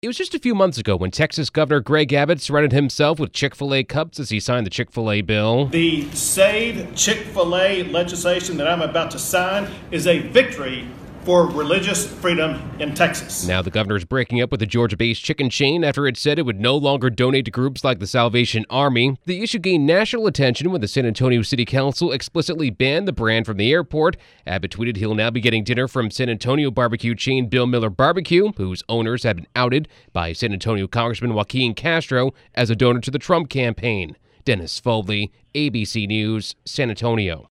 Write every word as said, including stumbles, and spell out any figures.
It was just a few months ago when Texas Governor Greg Abbott surrounded himself with Chick-fil-A cups as he signed the Chick-fil-A bill. The Save Chick-fil-A legislation that I'm about to sign is a victory for religious freedom in Texas. Now the governor is breaking up with the Georgia-based chicken chain after it said it would no longer donate to groups like the Salvation Army. The issue gained national attention when the San Antonio City Council explicitly banned the brand from the airport. Abbott tweeted he'll now be getting dinner from San Antonio barbecue chain Bill Miller Barbecue, whose owners have been outed by San Antonio Congressman Joaquin Castro as a donor to the Trump campaign. Dennis Foley, A B C News, San Antonio.